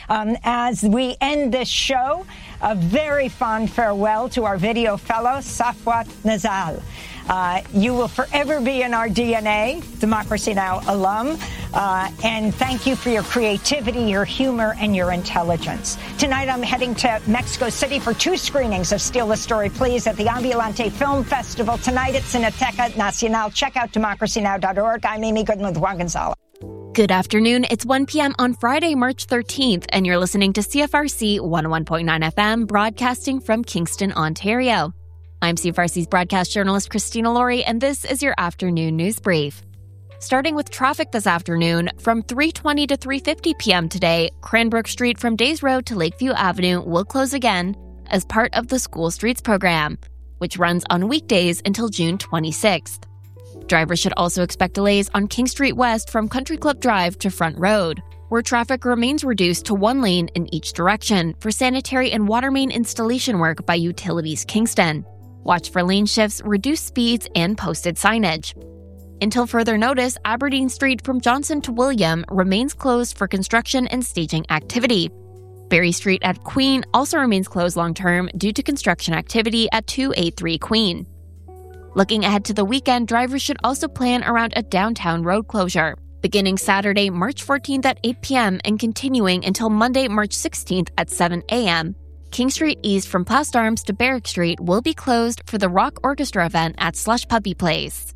As we end this show, a very fond farewell to our video fellow, Safwat Nazal. You will forever be in our DNA, Democracy Now! Alum, and thank you for your creativity, your humor, and your intelligence. Tonight, I'm heading to Mexico City for 2 screenings of Steal the Story, Please, at the Ambulante Film Festival. Tonight at Cineteca Nacional. Check out democracynow.org. I'm Amy Goodman with Juan Gonzalez. Good afternoon. It's 1 p.m. on Friday, March 13th, and you're listening to CFRC 101.9 FM, broadcasting from Kingston, Ontario. I'm CFRC's broadcast journalist Christina Laurie, and this is your afternoon news brief. Starting with traffic this afternoon, from 3:20 to 3:50 p.m. today, Cranbrook Street from Days Road to Lakeview Avenue will close again as part of the School Streets program, which runs on weekdays until June 26th. Drivers should also expect delays on King Street West from Country Club Drive to Front Road, where traffic remains reduced to 1 lane in each direction for sanitary and water main installation work by Utilities Kingston. Watch for lane shifts, reduced speeds, and posted signage. Until further notice, Aberdeen Street from Johnson to William remains closed for construction and staging activity. Berry Street at Queen also remains closed long-term due to construction activity at 283 Queen. Looking ahead to the weekend, drivers should also plan around a downtown road closure, beginning Saturday, March 14th at 8 p.m. and continuing until Monday, March 16th at 7 a.m. King Street East from Plast Arms to Barrack Street will be closed for the Rock Orchestra event at Slush Puppy Place.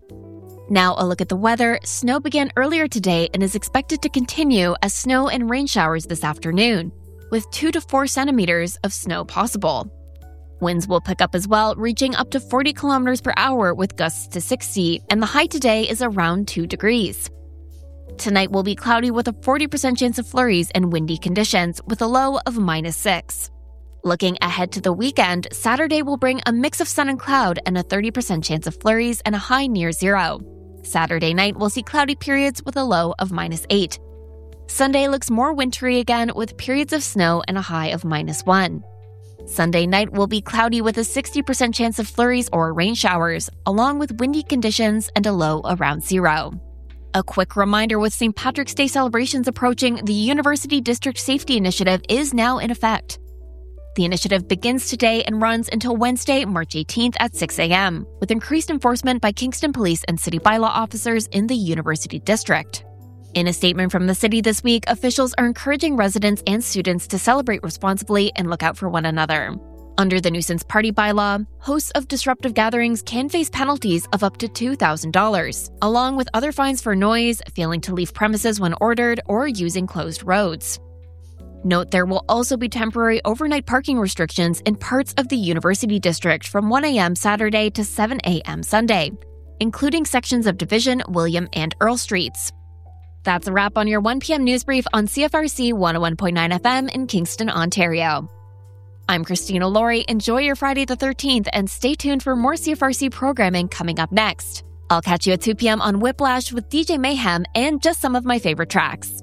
Now a look at the weather. Snow began earlier today and is expected to continue as snow and rain showers this afternoon, with 2 to 4 centimeters of snow possible. Winds will pick up as well, reaching up to 40 kilometers per hour with gusts to 60, and the high today is around 2 degrees. Tonight will be cloudy with a 40% chance of flurries and windy conditions, with a low of -6. Looking ahead to the weekend, Saturday will bring a mix of sun and cloud and a 30% chance of flurries and a high near 0. Saturday night will see cloudy periods with a low of -8. Sunday looks more wintry again with periods of snow and a high of -1. Sunday night will be cloudy with a 60% chance of flurries or rain showers, along with windy conditions and a low around 0. A quick reminder, with St. Patrick's Day celebrations approaching, the University District Safety Initiative is now in effect. The initiative begins today and runs until Wednesday, March 18th at 6 a.m., with increased enforcement by Kingston Police and City Bylaw officers in the University District. In a statement from the city this week, officials are encouraging residents and students to celebrate responsibly and look out for one another. Under the nuisance party bylaw, hosts of disruptive gatherings can face penalties of up to $2,000, along with other fines for noise, failing to leave premises when ordered, or using closed roads. Note there will also be temporary overnight parking restrictions in parts of the University District from 1 a.m. Saturday to 7 a.m. Sunday, including sections of Division, William, and Earl Streets. That's a wrap on your 1 p.m. news brief on CFRC 101.9 FM in Kingston, Ontario. I'm Christina Laurie. Enjoy your Friday the 13th and stay tuned for more CFRC programming coming up next. I'll catch you at 2 p.m. on Whiplash with DJ Mayhem and just some of my favorite tracks.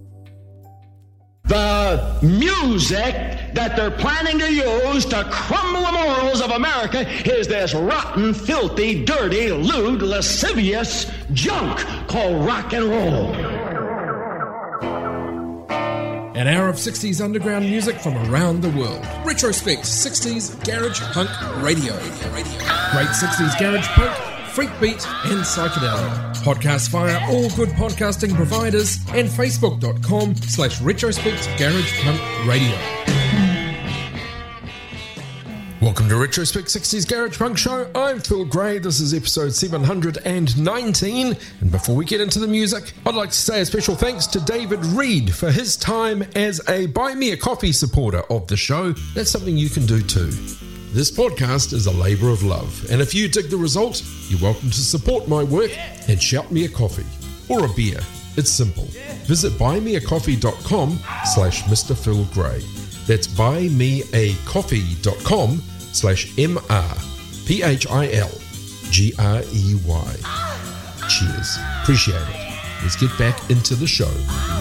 The music that they're planning to use to crumble the morals of America is this rotten, filthy, dirty, lewd, lascivious junk called rock and roll. An hour of 60s underground music from around the world. Retrospect 60s Garage Punk Radio. Great 60s Garage Punk, Freak Beat, and Psychedelic. Podcast via all good podcasting providers and facebook.com/Retrospect Garage Punk Radio. Welcome to Retrospect 60s Garage Punk Show. I'm Phil Gray. This is episode 719. And before we get into the music, I'd like to say a special thanks to David Reed for his time as a Buy Me a Coffee supporter of the show. That's something you can do too. This podcast is a labour of love, and if you dig the result, you're welcome to support my work and shout me a coffee or a beer. It's simple. Visit buymeacoffee.com/Mr. Phil Gray. That's buymeacoffee.com/MrPhilGrey. Cheers. Appreciate it. Let's get back into the show.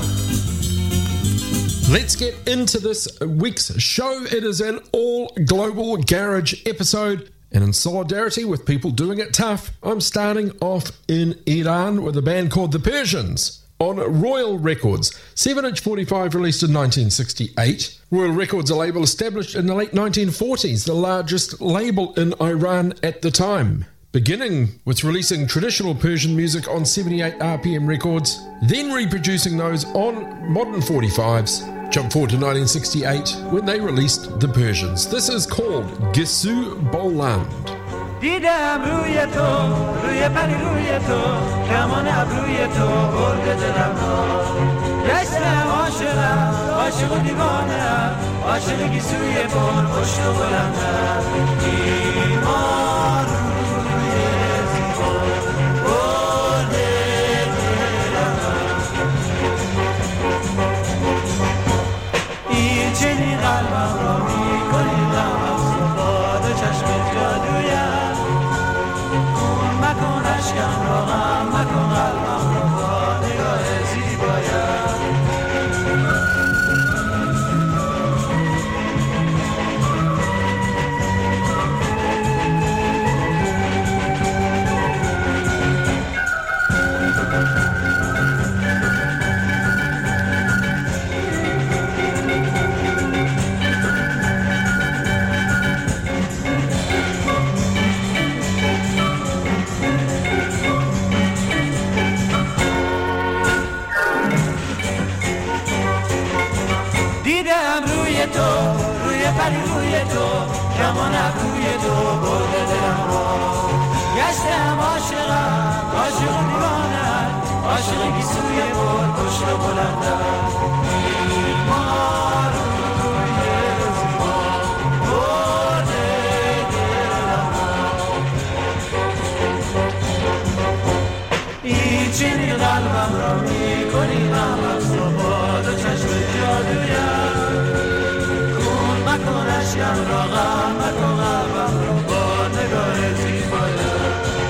Let's get into this week's show. It is an all-global garage episode, and in solidarity with people doing it tough, I'm starting off in Iran with a band called The Persians. on Royal Records, 7-inch 45 released in 1968. Royal Records, a label established in the late 1940s, the largest label in Iran at the time. Beginning with releasing traditional Persian music on 78 RPM records, then reproducing those on modern 45s. Jump forward to 1968 when they released The Persians. This is called Gisu Boland. دیدم روی تو روی پری روی تو کمان ابروی تو برد دلم گشتم عاشق و دیوانم عاشق گیسوی پر پشت و بلندم ایمان روی زیبا برد دلم این چنین قلبم را میکنی غمم با دو چشم جادویم مکن عشقم را غم مکن قلبم را با نگاه زیبایم روی پری روی تو کمان ابروی تو برد دلم را گشتم عاشق و دیوانم عاشق گیسوی پر پشت و بلندم ایمان روی زیبا برد دلم را این چنین قلبم را میکنی غمم با دو چشم جادویم مکن عشقم را غم مکن قلبم را با نگاه زیبایم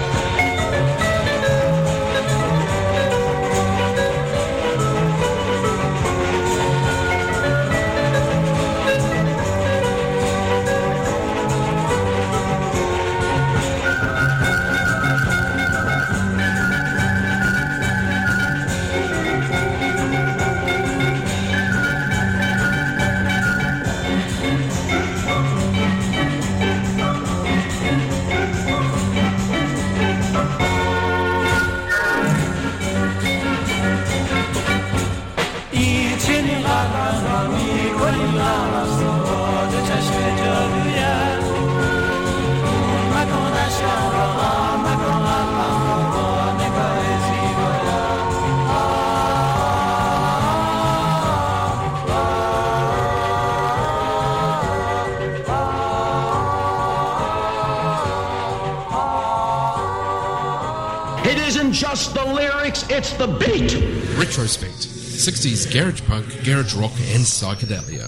It isn't just the lyrics, it's the beat. Retrospect, 60s garage punk, garage rock and psychedelia.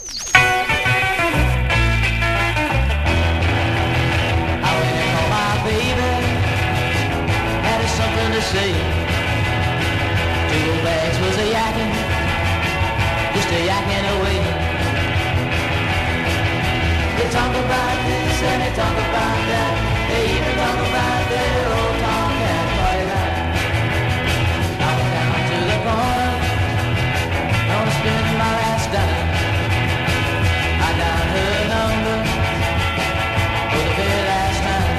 I waited for my baby, had something to say. 2 bags was a yakking, just a yakking away. They talk about this and they talk about that, they even talk about their old Tomcat. Gonna spend my last dime. I dialed her number for the very last time.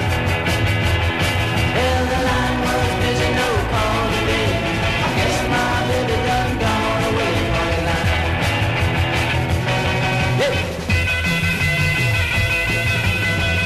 Well, the line was busy, no call today. I guess my baby done gone away for the night. Hey!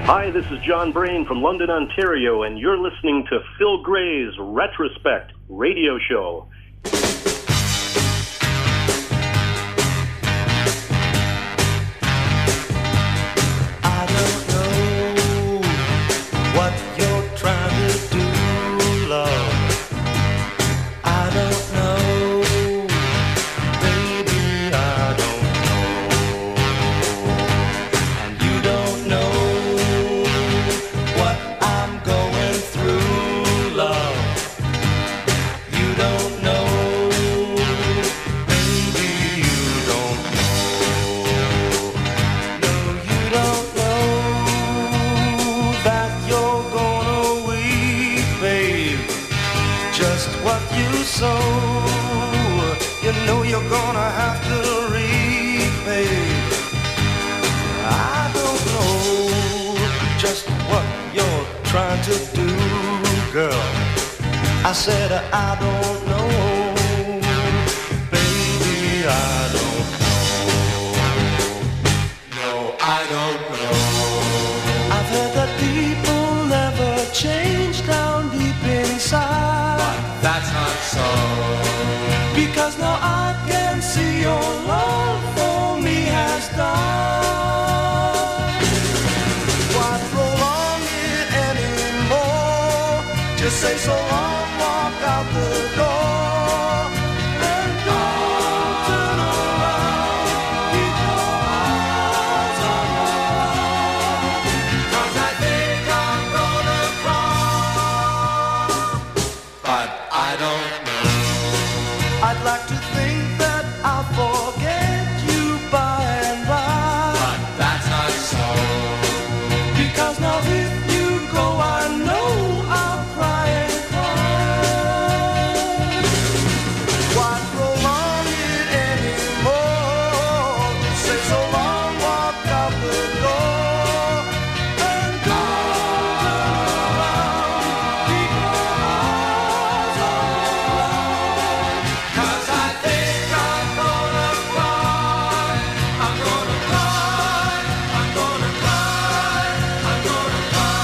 Hi, this is John Brain from London, Ontario, and you're listening to Phil Gray's Retrospect radio show. I don't know what you're trying to do, love. I don't know, baby, I don't know. And you don't know what I'm going through, love. You don't know, baby, you don't know. No, you don't know that you're gonna weep, babe. Just what you sow, you know you're gonna have to reap, babe. I don't know just what you're trying to do, girl. I said I don't know, baby, I don't know. No, I don't know. I've heard that people never change down deep inside. But that's not so. Because now I can see your love for me has died. Why prolong it anymore? Just say so long, walk out the door, and don't turn around. Keep your eyes on love, 'cause I think I'm gonna cry, but I don't know. I'd like to think that I'll forget you by and by, but that's not so. Because now if you go, I know I'll cry and cry. Why prolong it anymore? Just say so long, walk out the door, and don't turn around. Keep your eyes on love, 'cause I think I'm gonna cry. I'm gonna cry. I'm gonna cry. I'm gonna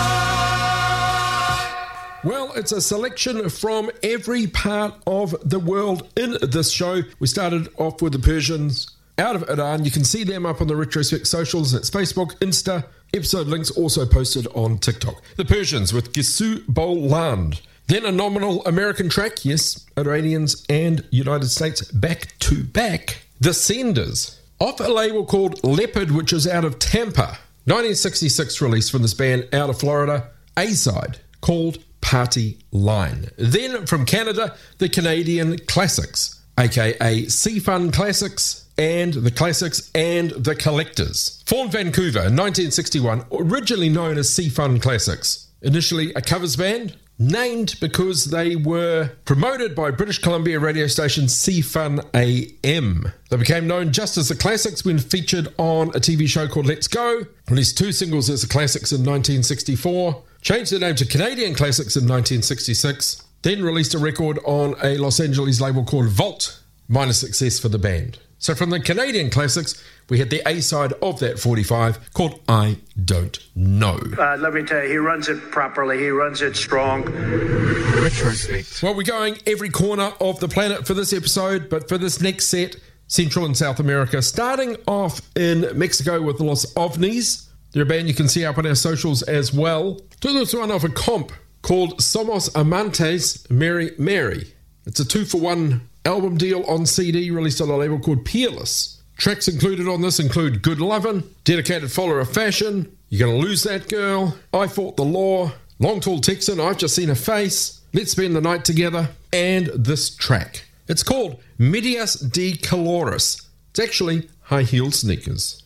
cry. Well, it's a selection from every part of the world in this show. We started off with the Persians out of Iran. You can see them up on the Retrospect socials. That's Facebook, Insta. Episode links also posted on TikTok. The Persians with Gisu Boland. Then a nominal American track, yes, Iranians and United States back to back. The Senders, off a label called Leopard, which is out of Tampa. 1966 release from this band out of Florida. A-side called Party Line. Then from Canada, the Canadian Classics, aka C-Fun Classics, and the Classics and the Collectors. Formed Vancouver in 1961, originally known as C-Fun Classics. Initially a covers band, named because they were promoted by British Columbia radio station C-Fun AM. They became known just as the Classics when featured on a TV show called Let's Go. Released 2 singles as the Classics in 1964. Changed their name to Canadian Classics in 1966. Then released a record on a Los Angeles label called Vault. Minor success for the band. So from the Canadian Classics, we had the A-side of that 45 called I Don't Know. Let me tell you, he runs it properly. He runs it strong. Retrospect. Well, we're going every corner of the planet for this episode, but for this next set, Central and South America, starting off in Mexico with the Los OVNIs. They're a band you can see up on our socials as well. Do this one off a comp called Somos Amantes Mary Mary. It's a 2-for-1 album deal on CD released on a label called Peerless. Tracks included on this include Good Lovin', Dedicated Follower of Fashion, You're Gonna Lose That Girl, I Fought the Law, Long Tall Texan, I've Just Seen a Face, Let's Spend the Night Together, and this track. It's called Medias de Colores. It's actually High Heel Sneakers.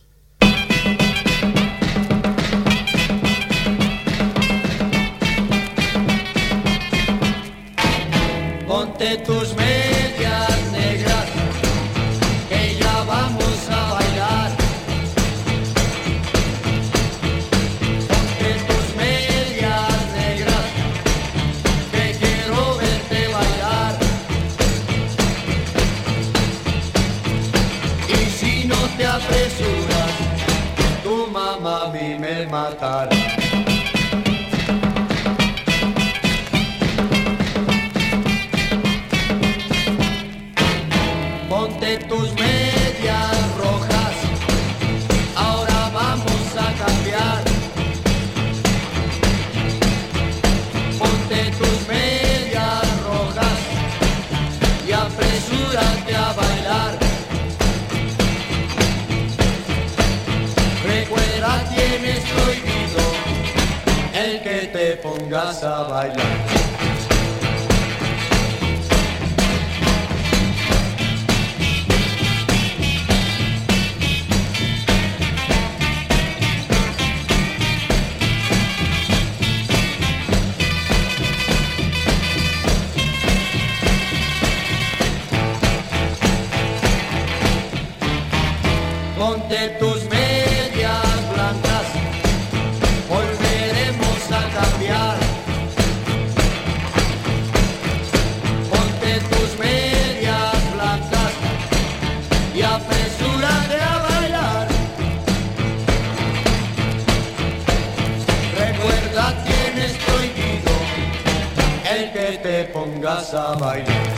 Ponte tus medias negras, que ya vamos a bailar. Ponte tus medias negras, que quiero verte bailar. Y si no te apresuras, tu mamá a mí me matará. Ponte tus medias rojas, ahora vamos a cambiar. Ponte tus medias rojas y apresúrate a bailar. Recuerda, tienes prohibido el que te pongas a bailar. Ponte tus medias blancas, volveremos a cambiar. Ponte tus medias blancas y apresúrate a bailar. Recuerda, tienes prohibido el que te pongas a bailar.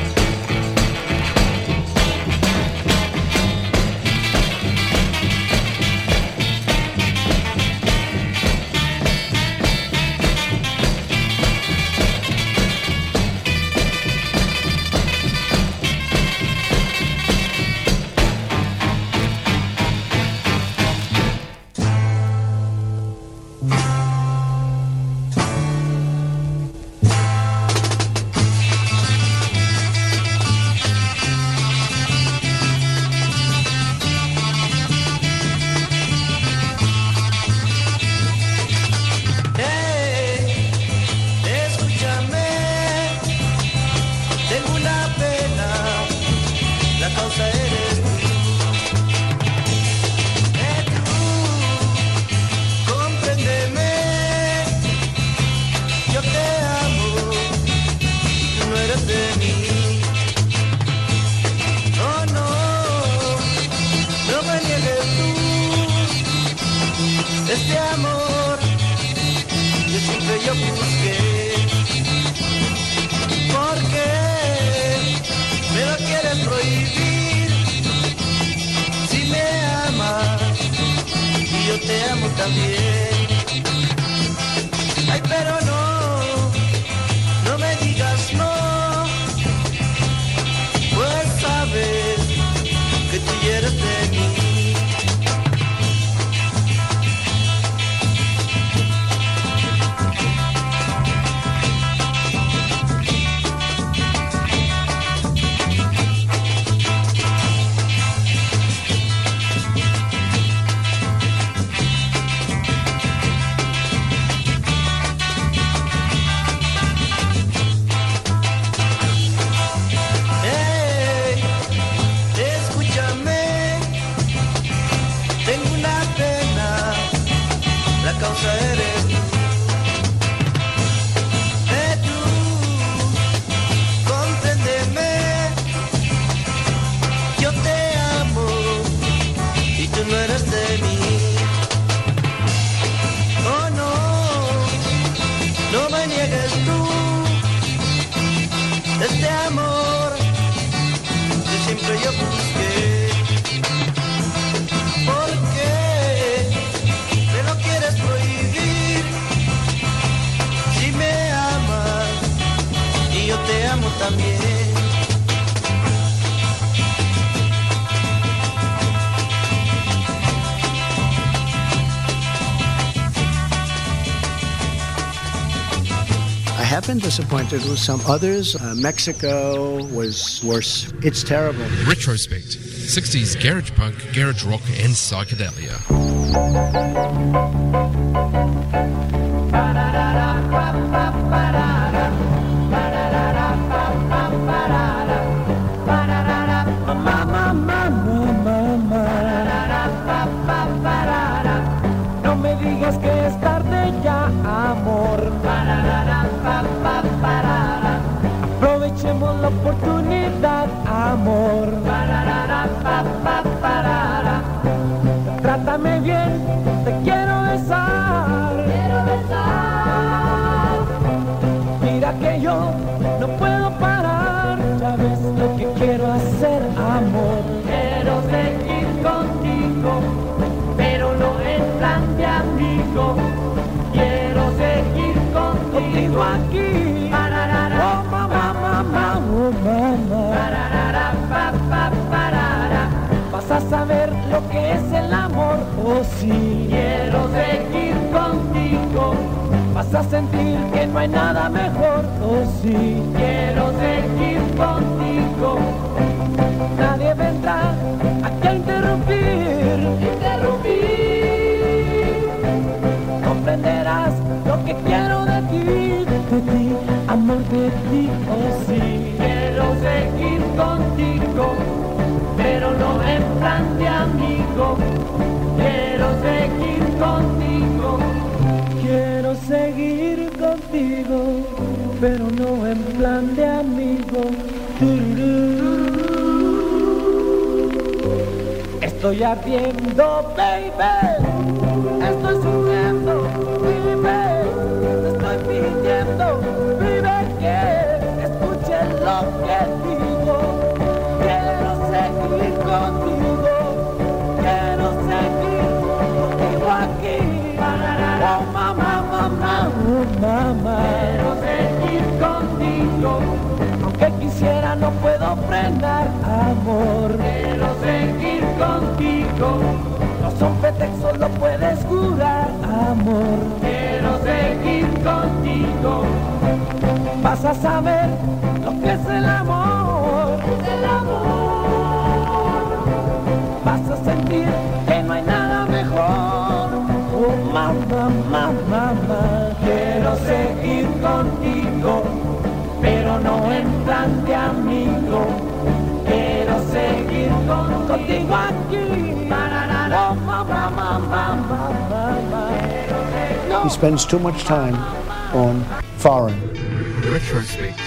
Este amor, yo siempre yo busqué. ¿Por qué me lo quieres prohibir? Si me amas y yo te amo también. Ay, pero no me digas no, pues sabes que tú ya eres de mí. Este amor que siempre yo busqué. ¿Por qué me lo quieres prohibir? Si me amas y yo te amo también. I have been disappointed with some others. Mexico was worse. It's terrible. Retrospect. 60s garage punk, garage rock and psychedelia. No me digas que es tarde ya, amor. Aprovechemos la oportunidad, amor. Trátame bien, te quiero besar. Mira que yo no puedo parar, ya ves lo que quiero hacer, amor. vas a sentir que no hay nada mejor. Oh sí, quiero seguir contigo. Nadie vendrá aquí a interrumpir. Comprenderás lo que quiero de ti, amor de ti. Oh sí, quiero seguir contigo, pero no en plan de amigo. Quiero seguir contigo. Quiero seguir contigo, pero no en plan de amigo. Estoy ardiendo, baby. Estoy sufriendo, vive. Te estoy pidiendo, vive, que escuche lo que digo. Quiero seguir contigo. Quiero seguir contigo aquí. Oh, mamá, mamá, oh, mamá. Quiero seguir contigo. Aunque quisiera, no puedo frenar, amor. Quiero seguir contigo. No son pretextos, lo puedes jurar, amor. Quiero seguir contigo. Vas a saber lo que es el amor. El amor. Vas a sentir que no hay nada mejor. Oh, mamá, mamá, mamá. Quiero seguir contigo, pero no en plan de amigo. Quiero seguir contigo aquí. Oh, mamá, mamá, mamá, mamá. He spends too much time on foreign. Retrospect.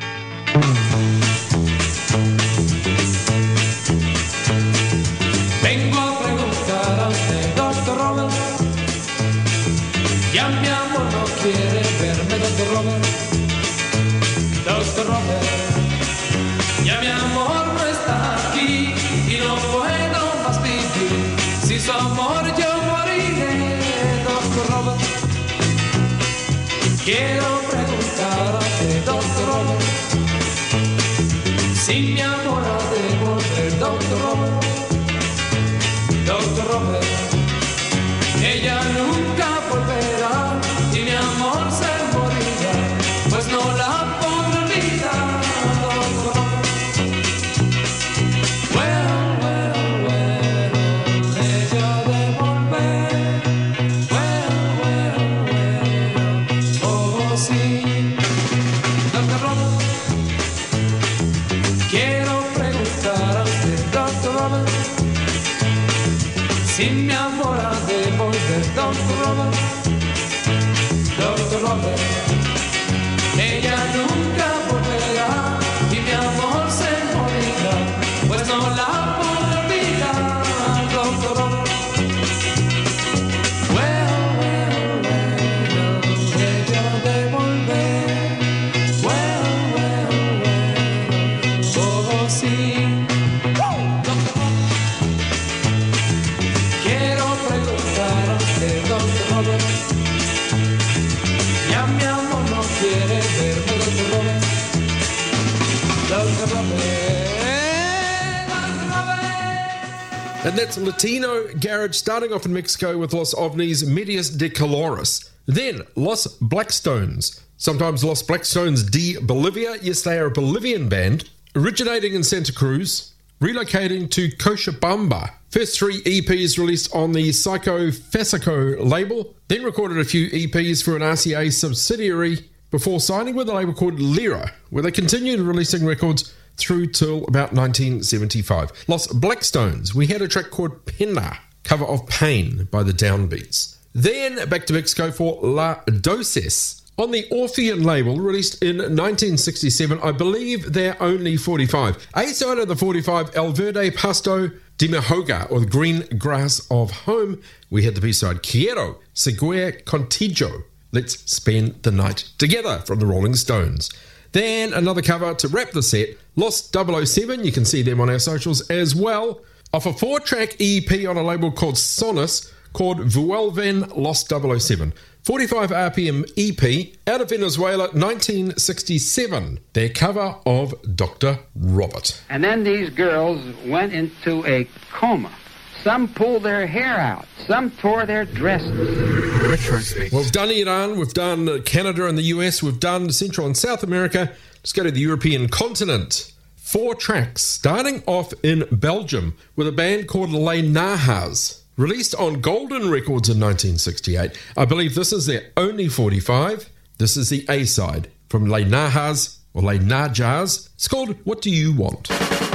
Vengo a preguntar a usted, Dr. Robert. Ya mi amor no quiere verme, Dr. Robert. Dr. Robert, ya mi amor no está aquí y no puedo más vivir. Si su amor yo moriré, Dr. Robert. Quiero preguntar a usted, Dr. Robert, si mi amor ha de volver, Dr. Robert. Dr. Robert, ella nunca volverá y mi amor se morirá, pues no la podré olvidar, Dr. Robert. Well, well, well, ella ha de volver. Well, well, well, oh sí. Dr. Robert, quiero preguntar a usted, Dr. Robert, si mi amor ha de volver, Dr. Robert. Dr. Robert, ella nunca volverá y mi amor se morirá, pues no la podré olvidar, Dr. Robert. Well, well, well, ella ha de volver. Well, well, well, oh sí. Quiero preguntar a usted, Dr. Robert, ya mi amor no quiere verme, Dr. Robert. Dr. Robert, Dr. Robert. And that's Latino Garage, starting off in Mexico with Los OVNIs, Medias de Colores. Then Los Blackstones, sometimes Los Blackstones de Bolivia. Yes, they are a Bolivian band, originating in Santa Cruz, relocating to Cochabamba. First 3 EPs released on the Psycho Fasico label, then recorded a few EPs for an RCA subsidiary before signing with a label called Lira, where they continued releasing records through till about 1975. Los Blackstones, we had a track called Pena, cover of Pain by the Downbeats. Then back to Mexico for La Doces. On the Orphean label, released in 1967, I believe they're only 45. A-side of the 45, El Verde Pasto de Mihoga, or the Green Grass of Home. We had the B-side, Quiero Seguir Contigo. Let's spend the night together, from the Rolling Stones. Then another cover to wrap the set, Los 007. You can see them on our socials as well. Off a 4-track EP on a label called Sonus, called Vuelven Los 007. 45 RPM EP out of Venezuela, 1967. Their cover of Dr. Robert. And then these girls went into a coma, Some pulled their hair out. Some tore their dresses. Well, we've done Iran, we've done Canada and the US, we've done Central and South America. Let's go to the European continent. 4 tracks, starting off in Belgium with a band called Les Nahas, released on Golden Records in 1968. I believe this is their only 45. This is the A-side from Les Nahas, or Les Najas. It's called What Do You Want?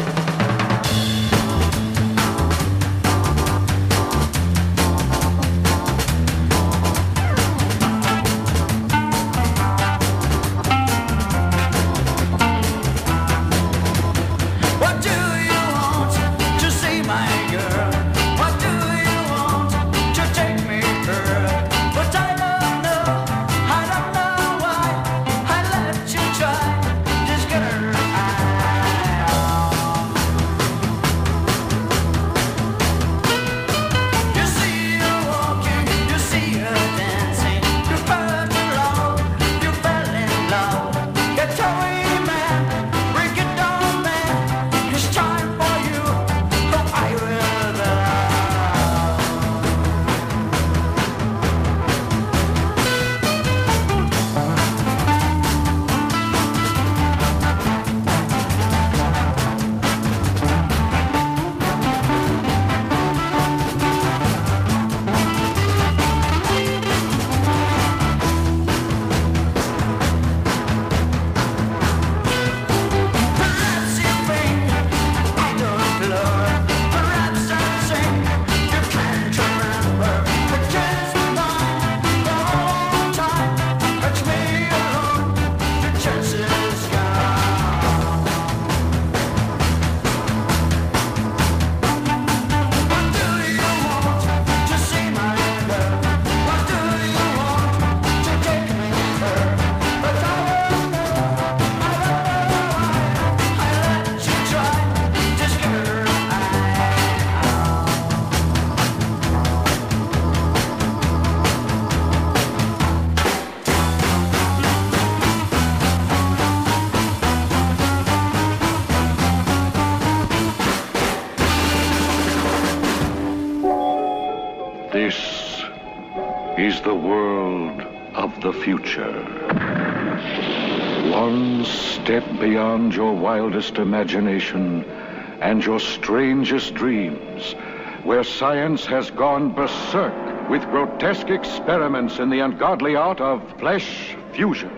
This is the world of the future. One step beyond your wildest imagination and your strangest dreams, where science has gone berserk with grotesque experiments in the ungodly art of flesh fusion.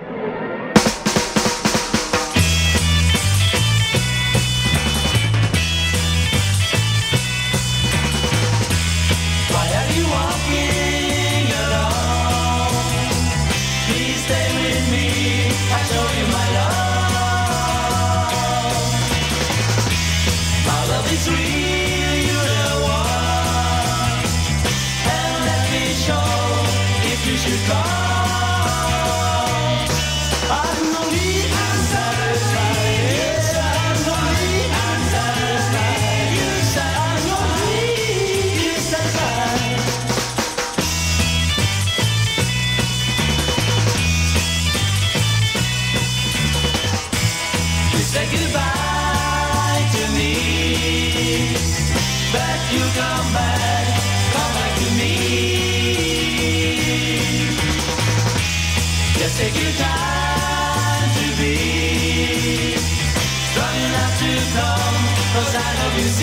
Take your time to be strong enough to come, 'cause I know you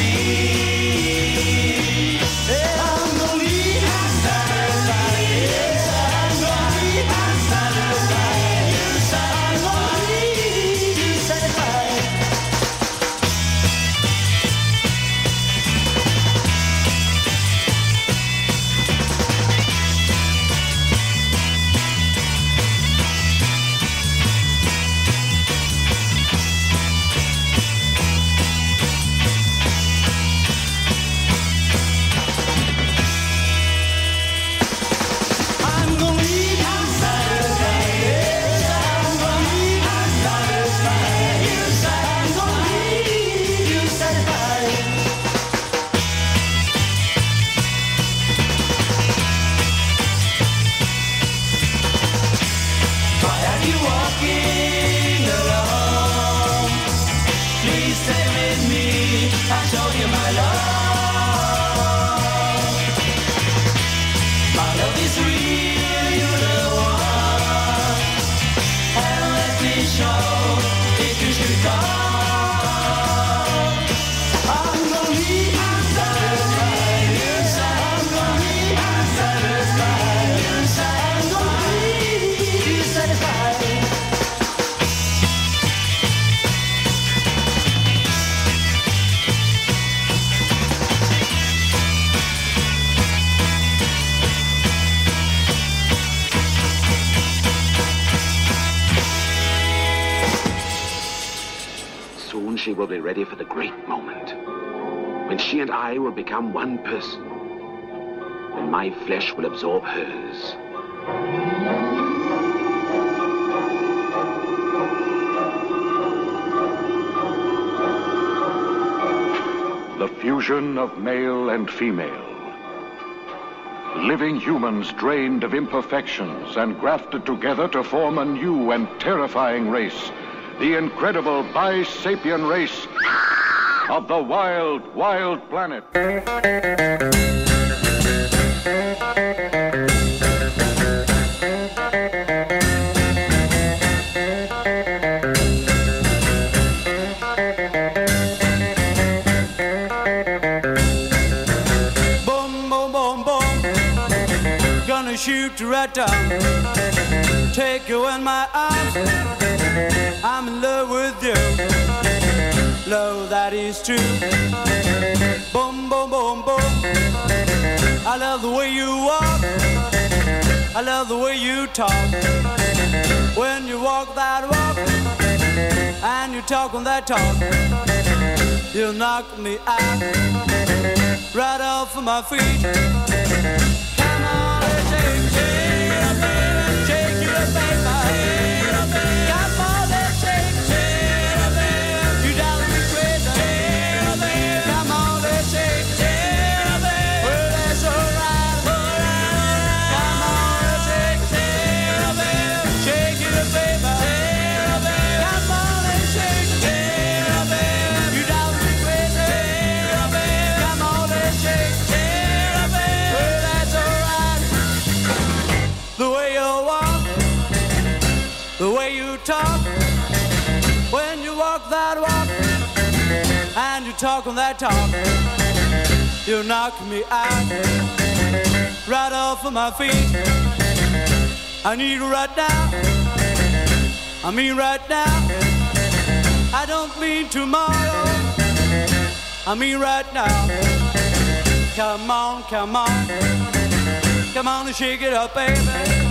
see. I'm lonely and satisfied. Yes, I'm lonely and satisfied. Yes, I'm lonely and satisfied. soon she will be ready for the great moment, when she and I will become one person, when my flesh will absorb hers. The fusion of male and female. Living humans drained of imperfections and grafted together to form a new and terrifying race. The incredible Bi-Sapien race of the wild, wild planet. Shoot you right down, take you in my arms. I'm in love with you, love that is true. Boom, boom, boom, boom. I love the way you walk, I love the way you talk. When you walk that walk, and you talk on that talk, you knock me out, right off of my feet. The way you talk, when you walk that walk, and you talk on that talk, you knock me out, right off of my feet. I need you right now, I mean right now. I don't mean tomorrow, I mean right now. Come on, come on, come on and shake it up, baby.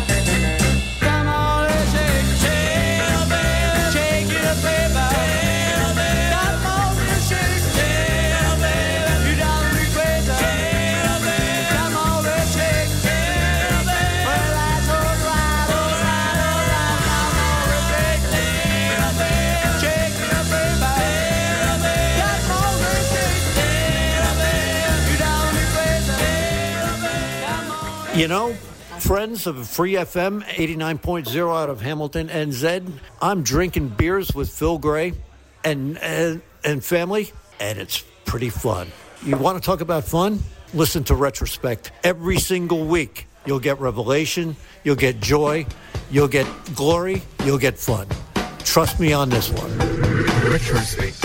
You know, friends of Free FM 89.0 out of Hamilton, NZ, I'm drinking beers with Phil Gray and family, and it's pretty fun. You want to talk about fun? Listen to Retrospect every single week. You'll get revelation, you'll get joy, you'll get glory, you'll get fun. Trust me on this one. Retrospect.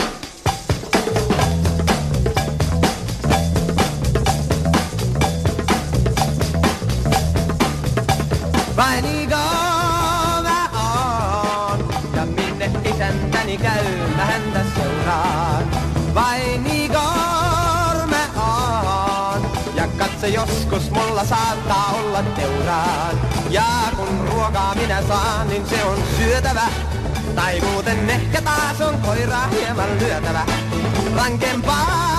Vainigo mä oon, ja minne isäntäni käy, mä häntä seuraan. Vainigo mä oon, ja katse joskus mulla saattaa olla teuraan. Ja kun ruokaa minä saan, niin se on syötävä. Tai muuten ehkä taas on koiraa hieman lyötävä. Rankempaa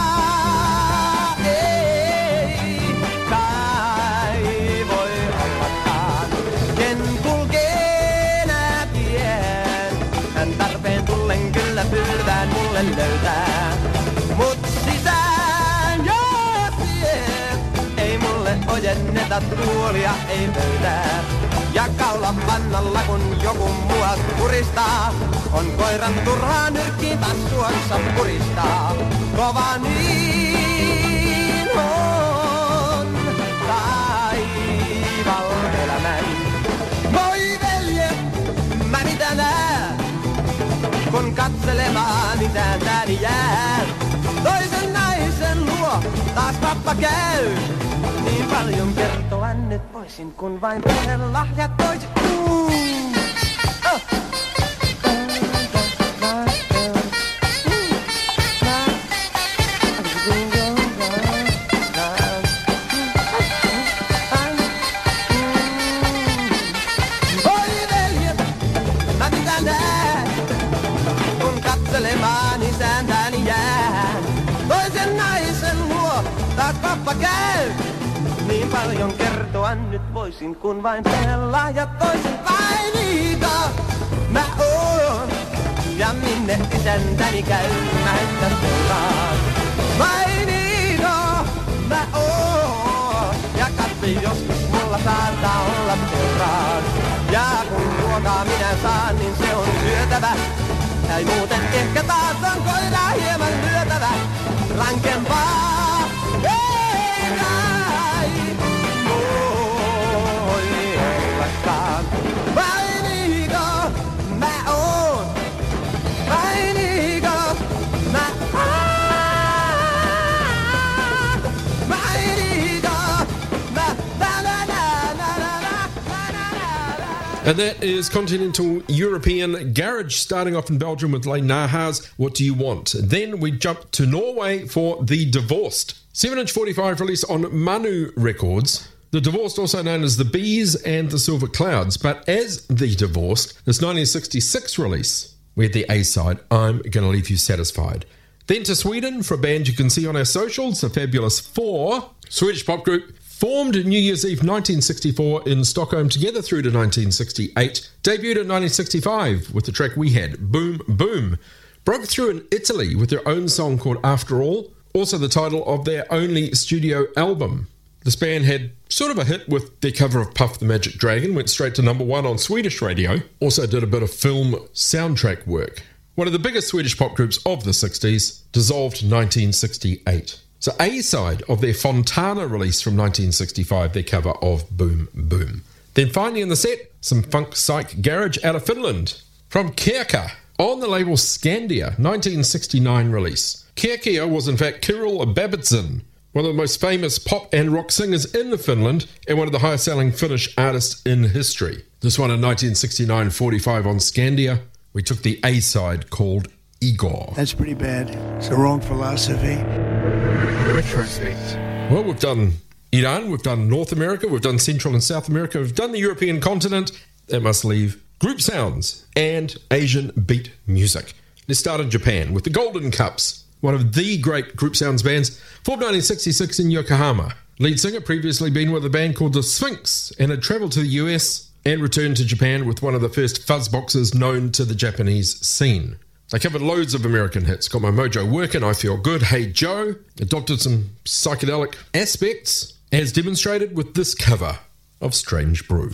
ei kai voi ollakaan. Ken kulkee nää tien, hän tarpeen tullen kyllä pylvään mulle löytää. Mut sisään johtien ei mulle ojenneta tuolia, ei pöytää. Ja kaulan pannalla kun joku mua puristaa, on koiran turhaa nyrkkiin tassuansa puristaa. Kova niin on taival elämän. Moi velje, mä mitä näen, kun katselemaan isäntäni jää. Toisen naisen luo taas pappa käy. Niin paljon kertoa nyt voisin, kun vain perhelahjat toisin. Oi veljet, mä mitä näen, kun katselemaan mulla käy. Niin paljon kertoa nyt voisin, kun vain pelaa ja toisin Vainiiko mä oon. Ja minne isäntäni käy, mä häntä seuraan. Vainiiko mä oon. Ja katsi joskus mulla saattaa olla seuraan. Ja kun ruokaa minä saan, niin se on syötävä. Tai muuten ehkä taas on koiraa hieman lyötävä. Rankempaa ei kai voi ollakaan. Vainiiko mä oon. Vainiiko mä oon. Vainiiko mä. And that is Continental European Garage, starting off in Belgium with Les Nahas, What Do You Want? Then we jump to Norway for The Divorced. 7-inch 45 release on Manu Records. The Divorced, also known as The Bees and The Silver Clouds, but as The Divorced, this 1966 release, we had the A-side, I'm Gonna Leave You Satisfied. Then to Sweden for a band you can see on our socials, the Fabulous Four, Swedish pop group, formed New Year's Eve 1964 in Stockholm, together through to 1968. Debuted in 1965 with the track We Had, Boom Boom. Broke through in Italy with their own song called After All, also the title of their only studio album. This band had sort of a hit with their cover of Puff the Magic Dragon, went straight to #1 on Swedish radio, also did a bit of film soundtrack work. One of the biggest Swedish pop groups of the 60s, dissolved in 1968. So A-side of their Fontana release from 1965, their cover of Boom Boom. Then finally in the set, some funk psych garage out of Finland. From Kirka, on the label Scandia, 1969 release. Kirkia was in fact Kirill Babitsin, one of the most famous pop and rock singers in Finland and one of the highest selling Finnish artists in history. This one in 1969-45 on Scandia. We took the A-side called Igor. That's pretty bad. It's the wrong philosophy. Well, we've done Iran, we've done North America, we've done Central and South America, we've done the European continent. That must leave group sounds and Asian beat music. Let's start in Japan with the Golden Cups, one of the great group sounds bands, formed 1966 in Yokohama. Lead singer previously been with a band called the Sphinx and had travelled to the US and returned to Japan with one of the first fuzzboxes known to the Japanese scene. They covered loads of American hits, Got My Mojo Workin', I Feel Good, Hey Joe, adopted some psychedelic aspects, as demonstrated with this cover of Strange Brew.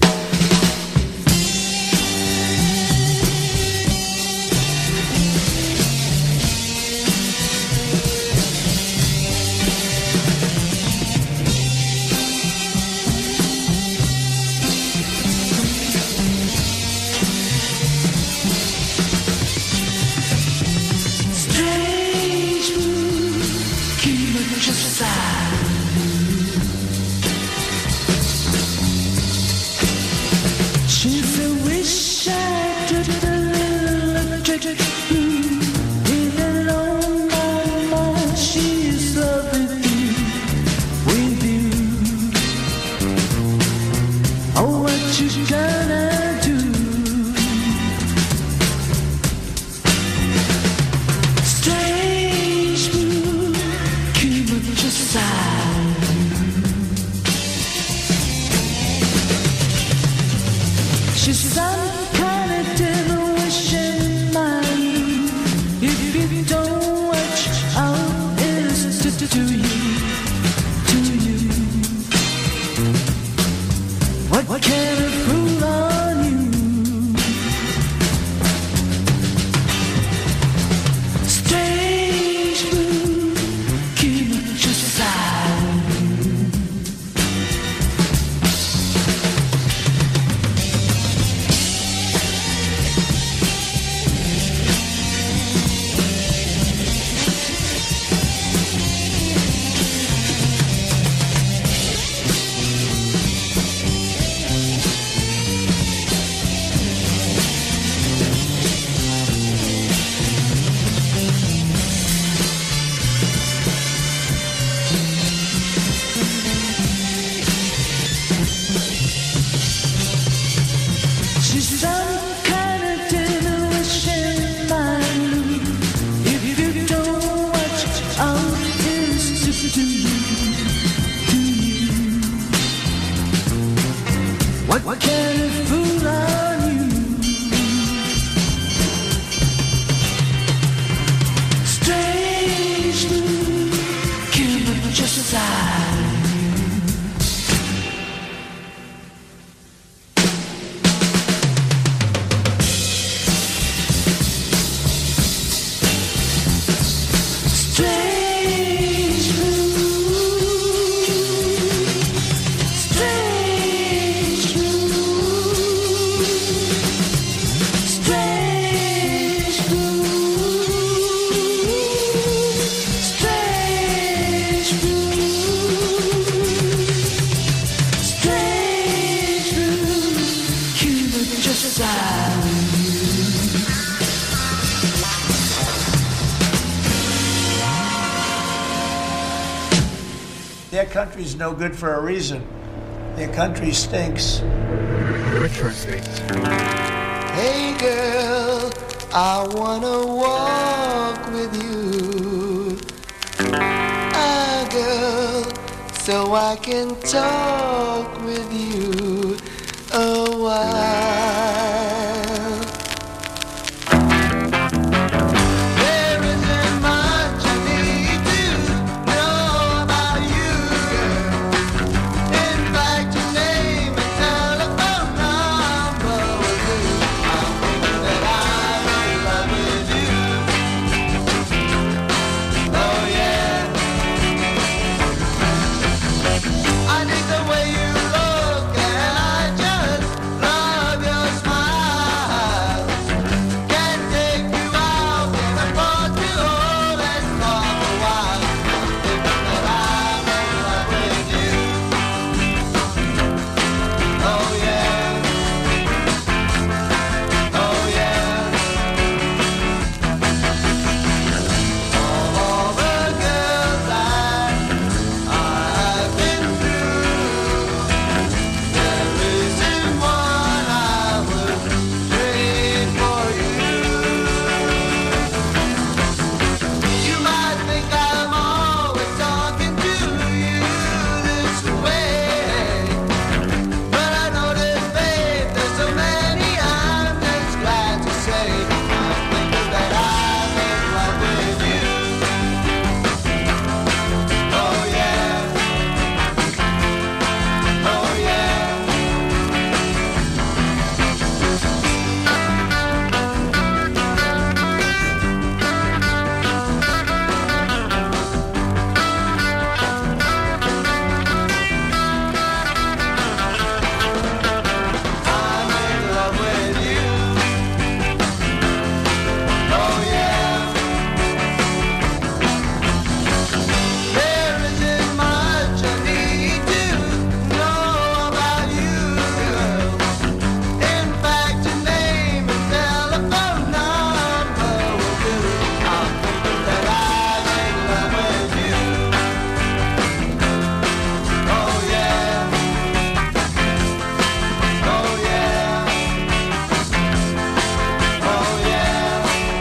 Their country's no good for a reason. Their country stinks. Hey girl, I wanna walk with you. Ah, girl, so I can talk with you a while. There isn't much I need to know about you, girl. In fact, your name and telephone number will do. I'm thinking that I'm in love with you. Oh yeah. I dig the way you look and I just love your smile. Can't take you out in a boat to hold and talk a while. I'm thinking that I'm in love with you. Oh yeah. Oh yeah. All the girls I've been through, there isn't one I would trade for you. You might think I'm always talking to you this way, but I notice, babe, there's so many I'm just glad to say I'm thinking that I'm in love with you. Oh yeah. Oh yeah. I'm in love with you. Oh yeah. There isn't much I need to know about you, girl. In fact, your name and telephone number will do. I'm thinking that I'm in love with you. Oh yeah. Oh yeah. Oh yeah.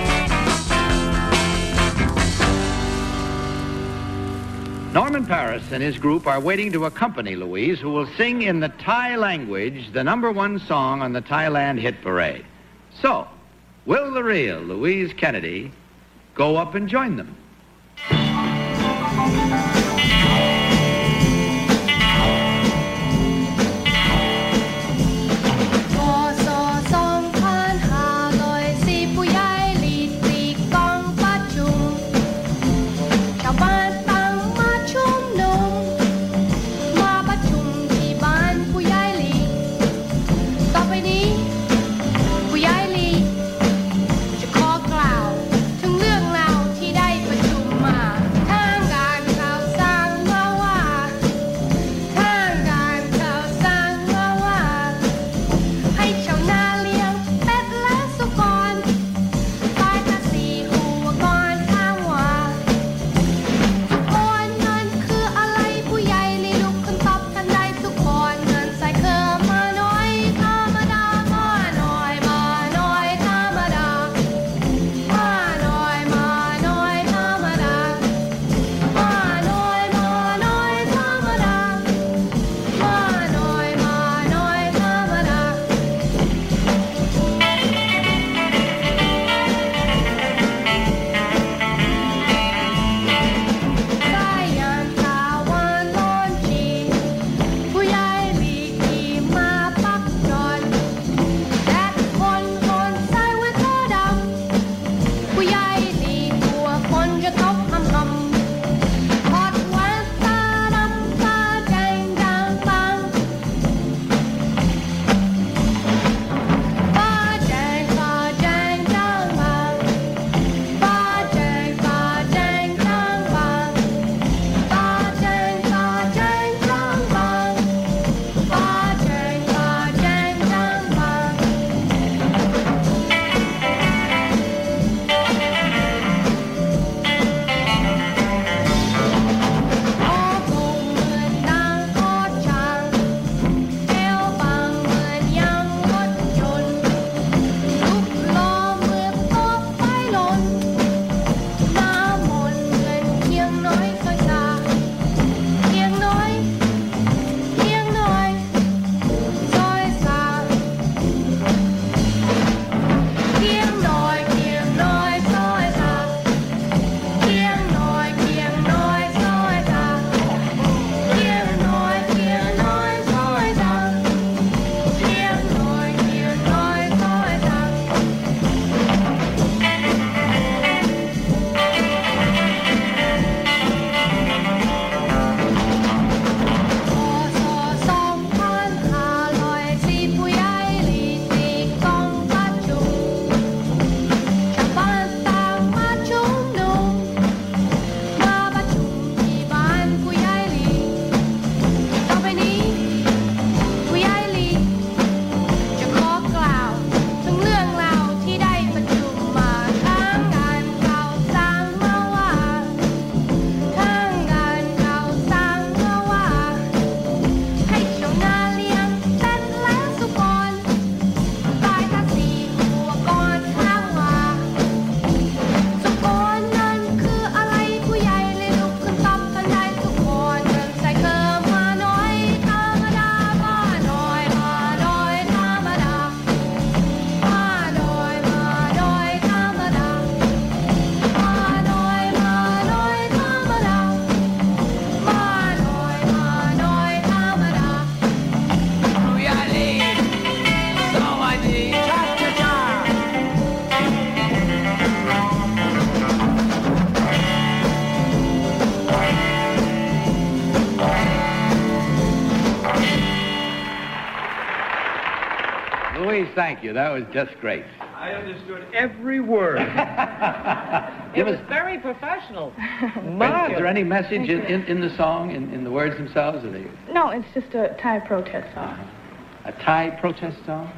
Norman Paris and his group are waiting to accompany Louise, who will sing in the Thai language the #1 song on the Thailand hit parade. So, will the real Louise Kennedy go up and join them? thank you. That was just great. I understood every word. It was very professional. Is there any message in the song, in the words themselves? Or No, it's just a Thai protest song. A Thai protest song?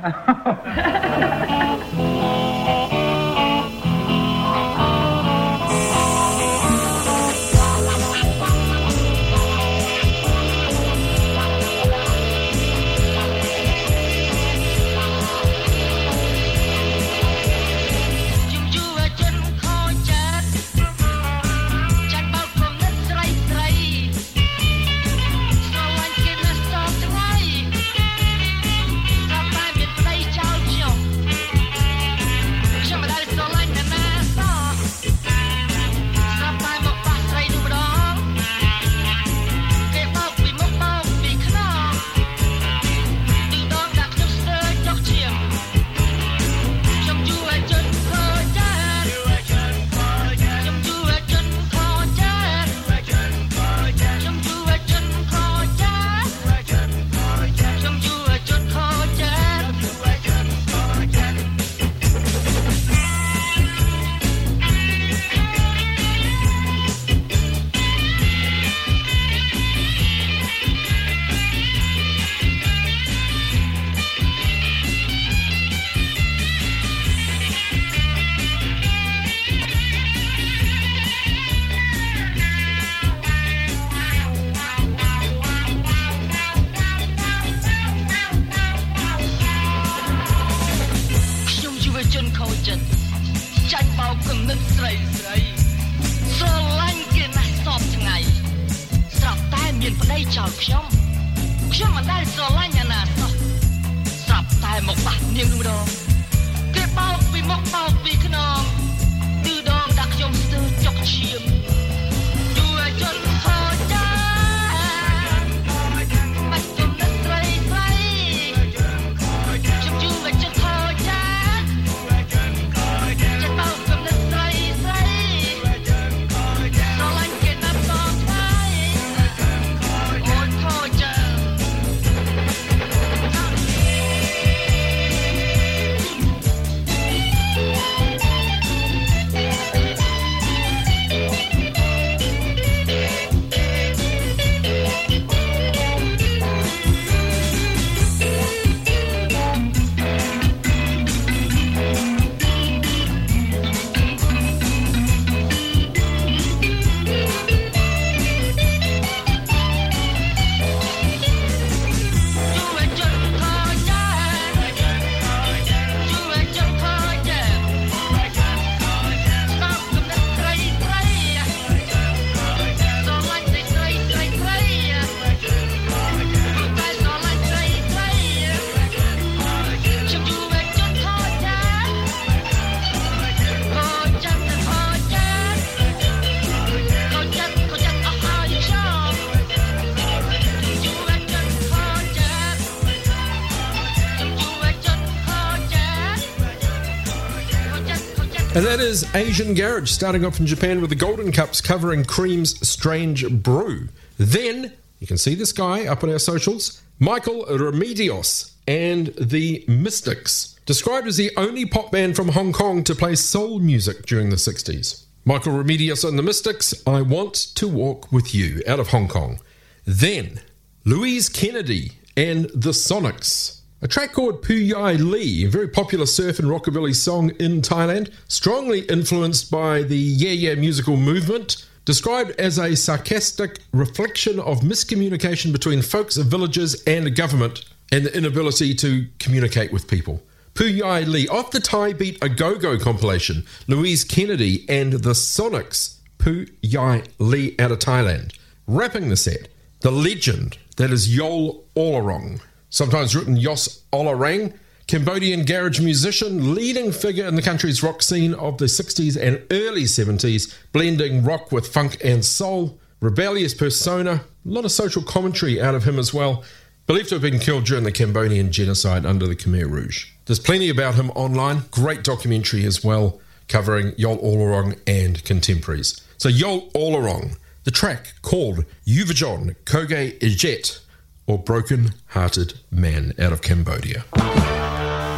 And that is Asian Garage, starting off in Japan with the Golden Cups covering Cream's Strange Brew. Then, you can see this guy up on our socials, Michael Remedios and the Mystics, described as the only pop band from Hong Kong to play soul music during the 60s. Michael Remedios and the Mystics, I Want to Walk With You, out of Hong Kong. Then, Louise Kennedy and the Sonics. A track called Pu Yai Lee, a very popular surf and rockabilly song in Thailand, strongly influenced by the Yeah Yeah musical movement, described as a sarcastic reflection of miscommunication between folks of villages and the government and the inability to communicate with people. Pu Yai Lee, off the Thai Beat A Go-Go compilation, Louise Kennedy and the Sonics, Pu Yai Lee out of Thailand. Wrapping the set, the legend that is Yol Olarong. Sometimes written Yos Olarang, Cambodian garage musician, leading figure in the country's rock scene of the 60s and early 70s, blending rock with funk and soul. Rebellious persona, a lot of social commentary out of him as well. Believed to have been killed during the Cambodian genocide under the Khmer Rouge. There's plenty about him online. Great documentary as well, covering Yol Olarong and contemporaries. So Yol Olarong, the track called Yuvajon Koge Ejet, or Broken Hearted Man, out of Cambodia.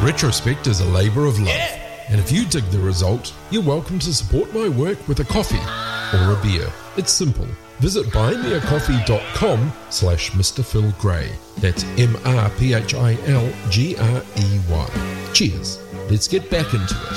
Retrospect is a labour of love, and if you dig the result, you're welcome to support my work with a coffee or a beer. It's simple. Visit buymeacoffee.com/Mr. Phil Gray. That's MrPhilGrey. Cheers. Let's get back into it.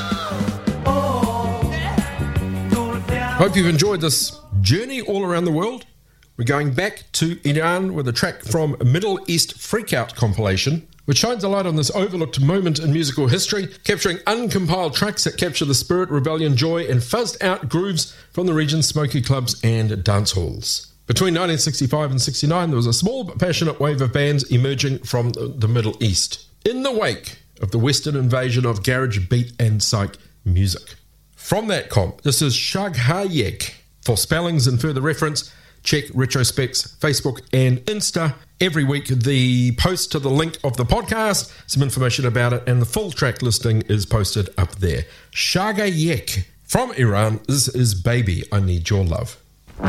Hope you've enjoyed this journey all around the world. We're going back to Iran with a track from Middle East Freakout compilation, which shines a light on this overlooked moment in musical history, capturing uncompiled tracks that capture the spirit, rebellion, joy, and fuzzed out grooves from the region's smoky clubs and dance halls. Between 1965 and 69, there was a small but passionate wave of bands emerging from the Middle East, in the wake of the Western invasion of garage, beat, and psych music. From that comp, this is Shagha-Yeg. For spellings and further reference, check Retrospect's Facebook and Insta. Every week, the post to the link of the podcast, some information about it, and the full track listing is posted up there. Shagha-Yeg from Iran. This is Baby, I Need Your Love.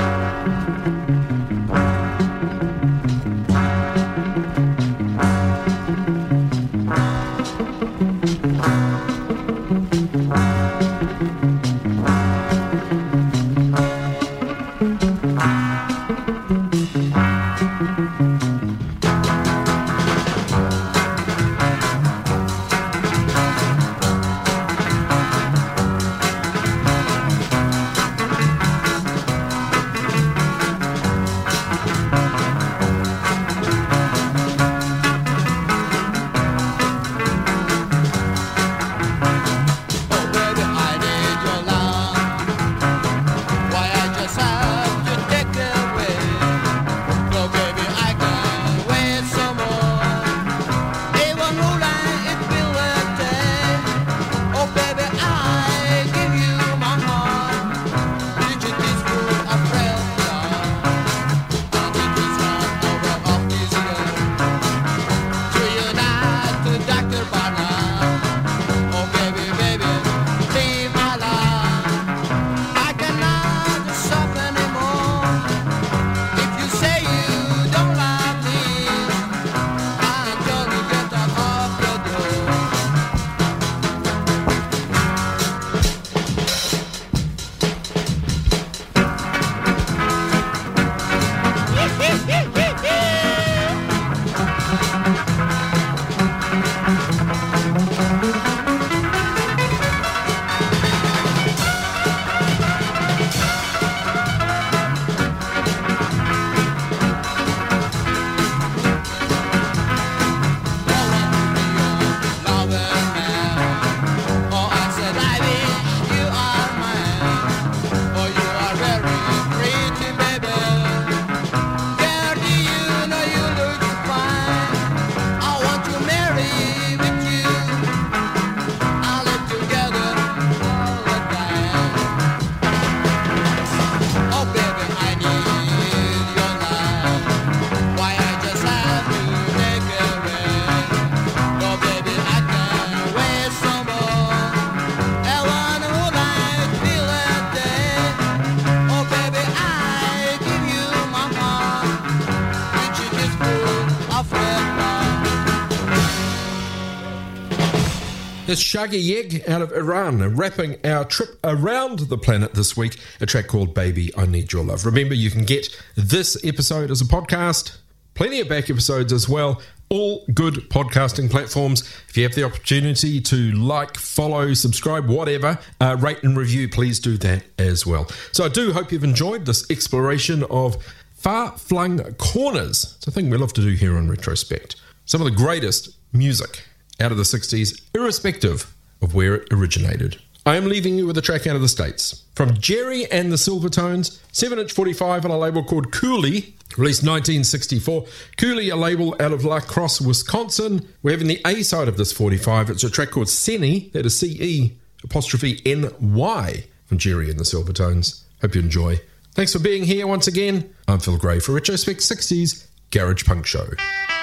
It's Shagha-Yeg out of Iran, wrapping our trip around the planet this week, a track called Baby, I Need Your Love. Remember, you can get this episode as a podcast, plenty of back episodes as well, all good podcasting platforms. If you have the opportunity to like, follow, subscribe, whatever, rate and review, please do that as well. So I do hope you've enjoyed this exploration of far-flung corners. It's a thing we love to do here on Retrospect. Some of the greatest music out of the 60s, irrespective of where it originated. I am leaving you with a track out of the States. From Jerry and the Silvertones, 7-inch 45 on a label called Cooley, released 1964. Cooley, a label out of La Crosse, Wisconsin. We're having the A side of this 45. It's a track called Ceny, that is C-E'-N-Y, from Jerry and the Silvertones. Hope you enjoy. Thanks for being here once again. I'm Phil Gray for Retrospect 60s Garage Punk Show.